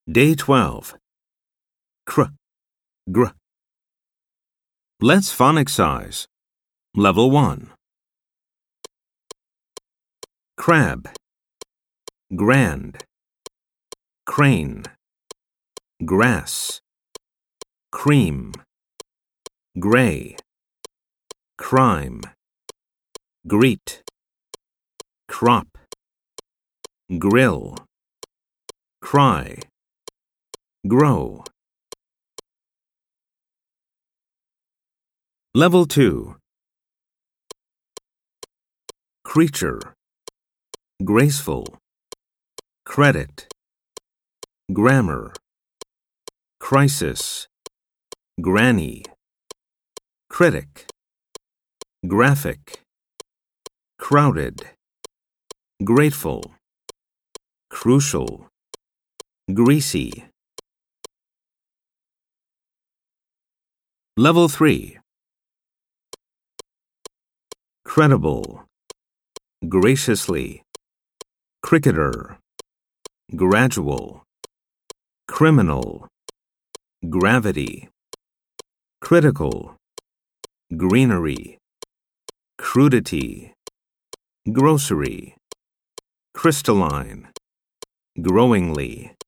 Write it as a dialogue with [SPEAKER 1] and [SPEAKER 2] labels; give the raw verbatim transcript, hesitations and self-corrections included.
[SPEAKER 1] Day twelve. Cr, gr. Let's phonics. Level one. Crab, grand, crane, grass, cream, gray, crime, greet, crop, grill, cry, grow. Level two. Creature, graceful, credit, grammar, crisis, granny, critic, graphic, crowded, grateful, crucial, greasy. Level three. Credible, graciously, cricketer, gradual, criminal, gravity, critical, greenery, crudity, grocery, crystalline, growingly.